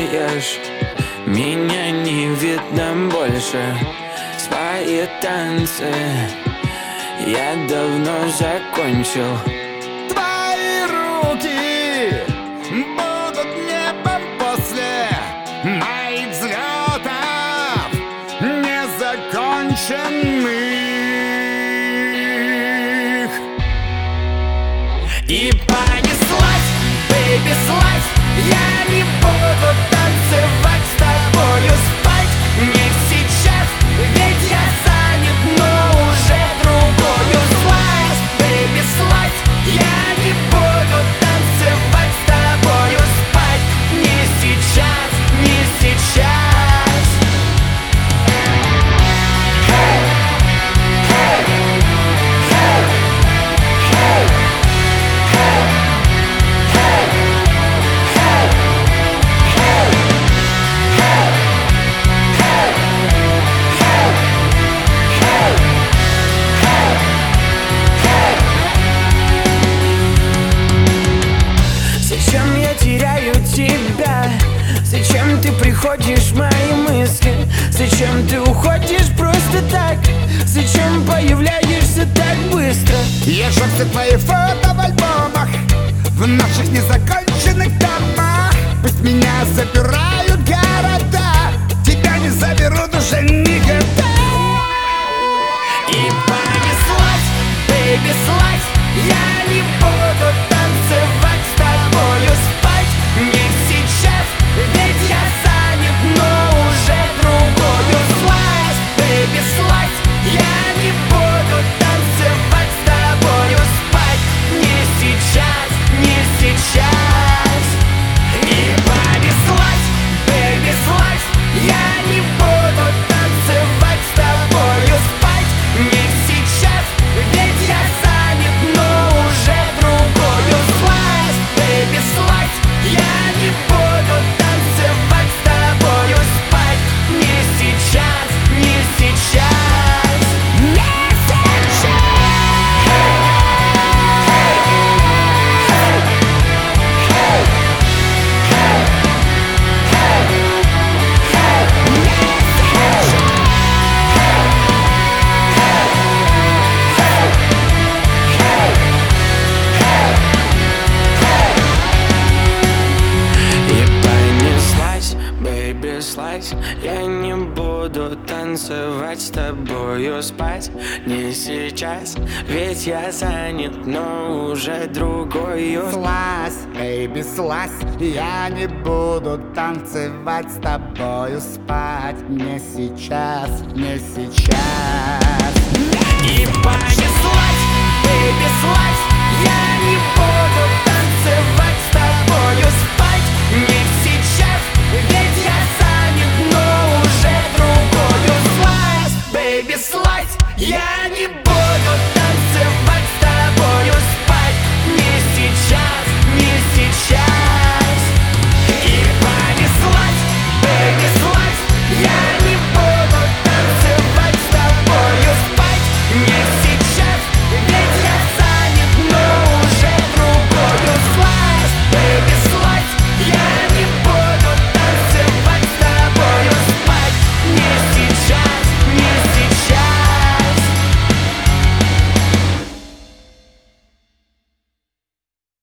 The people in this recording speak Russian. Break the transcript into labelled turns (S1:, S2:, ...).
S1: знаешь, меня не видно больше. Свои танцы я давно закончил.
S2: Твои руки будут небом после моих взлетов незаконченных. И понеслась, бэйби, слазь. Я не буду танцевать с тобою, спать не сейчас, ведь я занят, но уже другою. Слазь, бэйби, слазь. Я не буду танцевать с тобою, спать не сейчас, не сейчас.
S1: Зачем я теряю тебя? Зачем ты приходишь в мои мысли? Зачем ты уходишь просто так? Зачем появляешься так быстро?
S2: Я жег все твои фото в альбомах, в наших незаконченных домах. Пусть меня забирают города, тебя не заберут уже никогда. И понеслась, бэйби, слазь. Я не буду танцевать с тобою, спать не сейчас, ведь я занят, но уже другою. Слазь, бэйби, слазь. Я не буду танцевать с тобою, спать не сейчас, не сейчас. И понеслась, бэйби, слазь. Я не буду танцевать с тобою, спать не сейчас, ведь я занят, но уже другою. Слазь, бэйби, слазь. Я не буду танцевать с тобою, спать не сейчас, не сейчас, не сейчас.
S1: И понеслась, бэйби, слазь. Я не буду танцевать с тобою, спать не сейчас, ведь я занят, но уже другою.
S2: Слазь, бэйби, слазь. Я не буду танцевать с тобою, спать не сейчас, не сейчас. И понеслась, бэйби, слазь. Я не буду танцевать с тобою, спать не сейчас, ведь